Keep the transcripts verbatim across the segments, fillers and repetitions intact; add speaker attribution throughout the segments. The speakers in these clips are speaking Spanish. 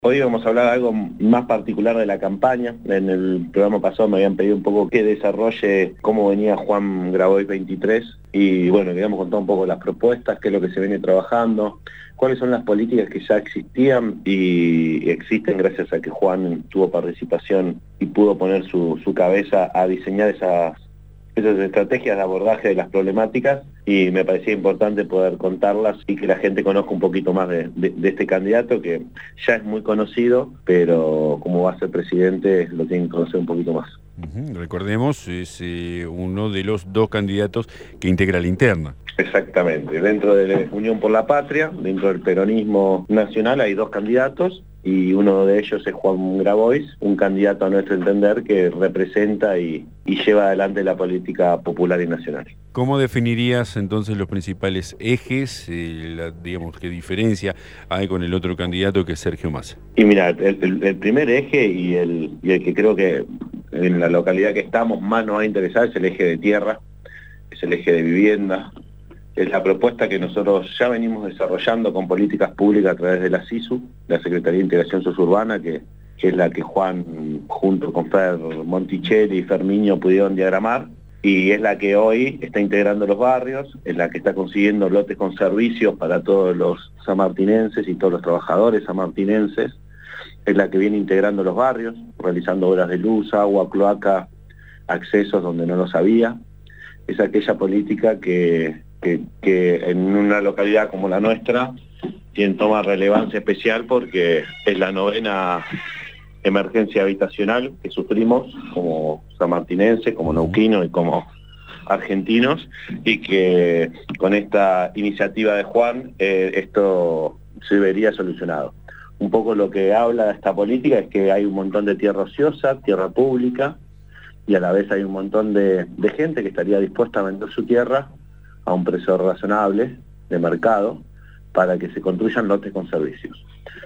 Speaker 1: Hoy vamos a hablar de algo más particular de la campaña. En el programa pasado me habían pedido un poco que desarrolle cómo venía Juan Grabois veintitrés y bueno, queríamos contar un poco las propuestas, qué es lo que se viene trabajando, cuáles son las políticas que ya existían y existen gracias a que Juan tuvo participación y pudo poner su, su cabeza a diseñar esas, esas estrategias de abordaje de las problemáticas, y me parecía importante poder contarlas y que la gente conozca un poquito más de, de, de este candidato que ya es muy conocido, pero como va a ser presidente lo tienen que conocer un poquito más.
Speaker 2: Uh-huh. Recordemos, es eh, uno de los dos candidatos que integra la interna.
Speaker 1: Exactamente, dentro de la Unión por la Patria, dentro del peronismo nacional hay dos candidatos y uno de ellos es Juan Grabois, un candidato a nuestro entender que representa y, y lleva adelante la política popular y nacional.
Speaker 2: ¿Cómo definirías entonces los principales ejes, eh, la, digamos, qué diferencia hay con el otro candidato que es Sergio Massa?
Speaker 1: Y mira, el, el, el primer eje y el, y el que creo que en la localidad que estamos más nos va a interesar es el eje de tierra, es el eje de vivienda. Es la propuesta que nosotros ya venimos desarrollando con políticas públicas a través de la SISU, la Secretaría de Integración Sociurbana, que, que es la que Juan, junto con Fer Monticelli y Fermiño, pudieron diagramar, y es la que hoy está integrando los barrios, es la que está consiguiendo lotes con servicios para todos los sanmartinenses y todos los trabajadores sanmartinenses, es la que viene integrando los barrios, realizando obras de luz, agua, cloaca, accesos donde no los había. Es aquella política que... Que, que en una localidad como la nuestra tiene, toma relevancia especial porque es la novena emergencia habitacional que sufrimos como sanmartinenses, como neuquinos y como argentinos, y que con esta iniciativa de Juan eh, esto se vería solucionado. Un poco lo que habla de esta política es que hay un montón de tierra ociosa, tierra pública, y a la vez hay un montón de, de gente que estaría dispuesta a vender su tierra a un precio razonable de mercado para que se construyan lotes con servicios.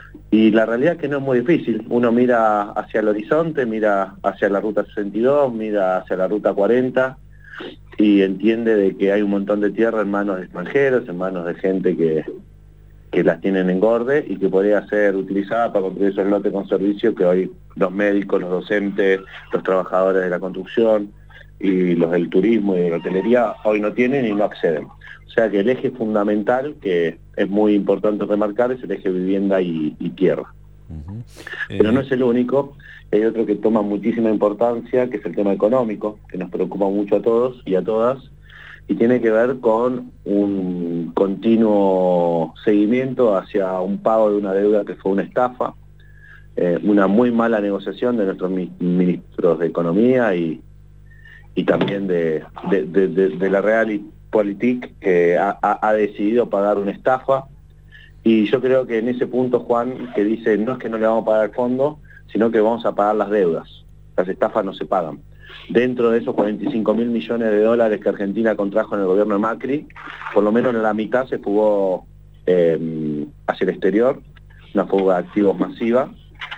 Speaker 1: Y la realidad es que no es muy difícil. Uno mira hacia el horizonte, mira hacia la ruta sesenta y dos, mira hacia la ruta cuarenta y entiende de que hay un montón de tierra en manos de extranjeros, en manos de gente que, que las tienen en engorde y que podría ser utilizada para construir esos lotes con servicios que hoy los médicos, los docentes, los trabajadores de la construcción y los del turismo y de la hotelería hoy no tienen y no acceden. O sea que el eje fundamental, que es muy importante remarcar, es el eje vivienda y, y tierra. Uh-huh. eh... Pero no es el único, hay otro que toma muchísima importancia, que es el tema económico, que nos preocupa mucho a todos y a todas, y tiene que ver con un continuo seguimiento hacia un pago de una deuda que fue una estafa, eh, una muy mala negociación de nuestros ministros de Economía y y también de, de, de, de, de la Realpolitik, que ha, ha decidido pagar una estafa. Y yo creo que en ese punto Juan, que dice, no es que no le vamos a pagar el fondo, sino que vamos a pagar las deudas. Las estafas no se pagan. Dentro de esos cuarenta y cinco mil millones de dólares que Argentina contrajo en el gobierno de Macri, por lo menos en la mitad se fugó eh, hacia el exterior, una fuga de activos masiva,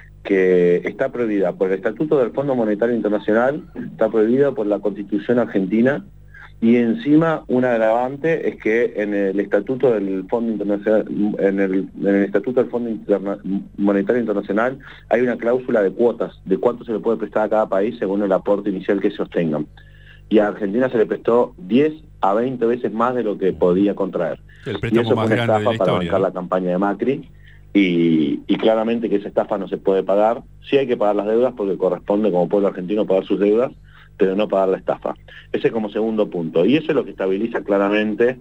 Speaker 1: que está prohibida por el Estatuto del Fondo Monetario Internacional, está prohibido por la Constitución Argentina, y encima un agravante es que en el Estatuto del Fondo Internacional, en el, en el Estatuto del Fondo Interna, Monetario Internacional hay una cláusula de cuotas, de cuánto se le puede prestar a cada país según el aporte inicial que sostengan. Y a Argentina se le prestó diez a veinte veces más de lo que podía contraer.
Speaker 2: El
Speaker 1: y eso fue una estafa para bancar la campaña de Macri. Y, y claramente que esa estafa no se puede pagar. Sí hay que pagar las deudas porque corresponde como pueblo argentino pagar sus deudas, pero no pagar la estafa. Ese es como segundo punto. Y eso es lo que estabiliza claramente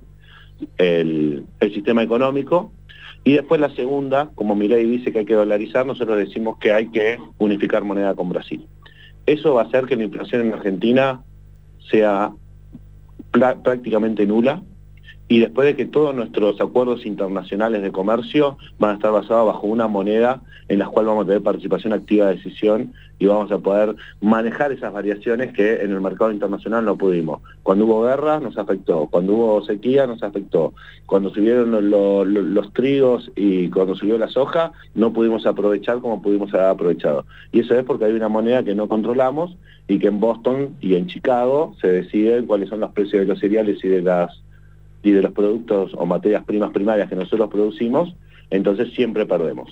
Speaker 1: el, el sistema económico. Y después la segunda, como Milei dice que hay que dolarizar, nosotros decimos que hay que unificar moneda con Brasil. Eso va a hacer que la inflación en Argentina sea prácticamente nula. Y después de que todos nuestros acuerdos internacionales de comercio van a estar basados bajo una moneda en la cual vamos a tener participación activa de decisión y vamos a poder manejar esas variaciones que en el mercado internacional no pudimos. Cuando hubo guerra nos afectó, cuando hubo sequía nos afectó, cuando subieron los, los, los trigos y cuando subió la soja no pudimos aprovechar como pudimos haber aprovechado. Y eso es porque hay una moneda que no controlamos y que en Boston y en Chicago se deciden cuáles son los precios de los cereales y de las y de los productos o materias primas primarias que nosotros producimos, entonces siempre perdemos.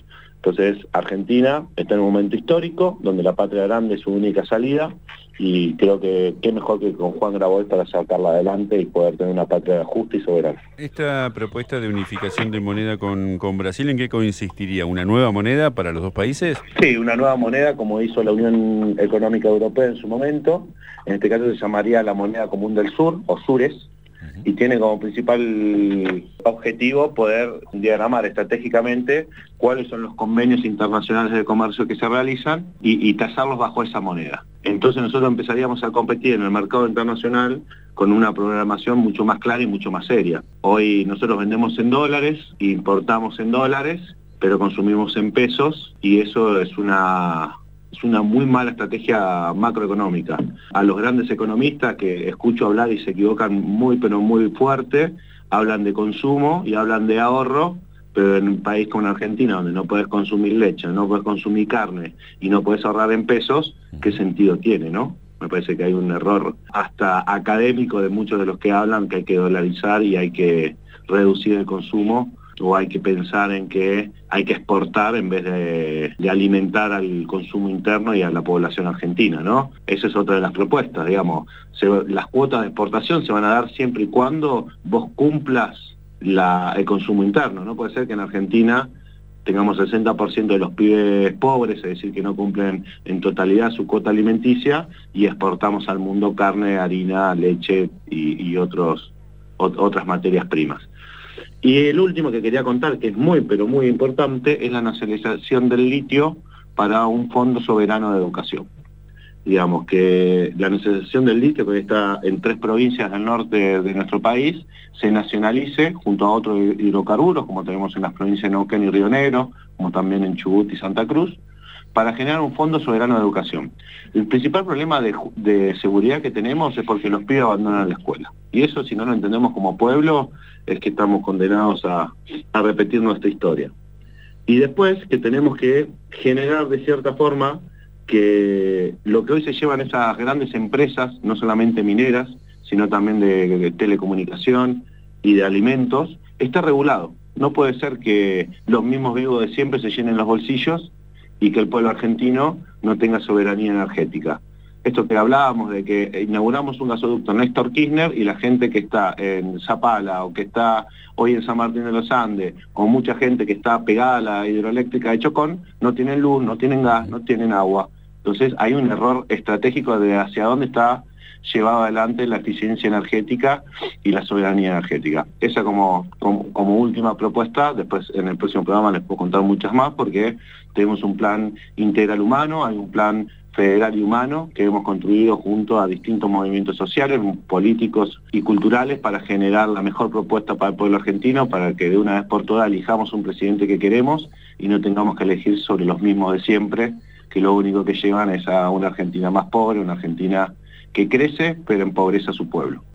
Speaker 1: Entonces, Argentina está en un momento histórico, donde la patria grande es su única salida, y creo que qué mejor que con Juan Grabois para sacarla adelante y poder tener una patria justa y soberana.
Speaker 2: Esta propuesta de unificación de moneda con, con Brasil, ¿en qué consistiría? ¿Una nueva moneda para los dos países?
Speaker 1: Sí, una nueva moneda como hizo la Unión Económica Europea en su momento. En este caso se llamaría la moneda común del sur, o Sures, y tiene como principal objetivo poder diagramar estratégicamente cuáles son los convenios internacionales de comercio que se realizan y, y tasarlos bajo esa moneda. Entonces nosotros empezaríamos a competir en el mercado internacional con una programación mucho más clara y mucho más seria. Hoy nosotros vendemos en dólares, importamos en dólares, pero consumimos en pesos, y eso es una... es una muy mala estrategia macroeconómica. A los grandes economistas que escucho hablar y se equivocan muy pero muy fuerte, hablan de consumo y hablan de ahorro, pero en un país como Argentina, donde no puedes consumir leche, no puedes consumir carne y no puedes ahorrar en pesos, ¿qué sentido tiene, no? Me parece que hay un error hasta académico de muchos de los que hablan que hay que dolarizar y hay que reducir el consumo, o hay que pensar en que hay que exportar en vez de, de alimentar al consumo interno y a la población argentina, ¿no? Esa es otra de las propuestas, digamos. Se, las cuotas de exportación se van a dar siempre y cuando vos cumplas la, el consumo interno. No puede ser que en Argentina tengamos sesenta por ciento de los pibes pobres, es decir, que no cumplen en totalidad su cuota alimenticia, y exportamos al mundo carne, harina, leche y, y otros, ot, otras materias primas. Y el último que quería contar, que es muy pero muy importante, es la nacionalización del litio para un fondo soberano de educación. Digamos que la nacionalización del litio, que está en tres provincias del norte de nuestro país, se nacionalice junto a otros hidrocarburos, como tenemos en las provincias de Neuquén y Río Negro, como también en Chubut y Santa Cruz, para generar un fondo soberano de educación. El principal problema de, de seguridad que tenemos es porque los pibes abandonan la escuela. Y eso, si no lo entendemos como pueblo, es que estamos condenados a, a repetir nuestra historia. Y después que tenemos que generar de cierta forma que lo que hoy se llevan esas grandes empresas, no solamente mineras, sino también de, de telecomunicación y de alimentos, está regulado. No puede ser que los mismos vivos de siempre se llenen los bolsillos y que el pueblo argentino no tenga soberanía energética. Esto que hablábamos de que inauguramos un gasoducto Néstor Kirchner y la gente que está en Zapala o que está hoy en San Martín de los Andes, o mucha gente que está pegada a la hidroeléctrica de Chocón, no tienen luz, no tienen gas, no tienen agua. Entonces hay un error estratégico de hacia dónde está llevado adelante la eficiencia energética y la soberanía energética. Esa como, como, como última propuesta. Después en el próximo programa les puedo contar muchas más, porque tenemos un plan integral humano, hay un plan federal y humano que hemos construido junto a distintos movimientos sociales, políticos y culturales para generar la mejor propuesta para el pueblo argentino, para que de una vez por todas elijamos un presidente que queremos y no tengamos que elegir sobre los mismos de siempre, que lo único que llevan es a una Argentina más pobre, una Argentina que crece pero empobrece a su pueblo.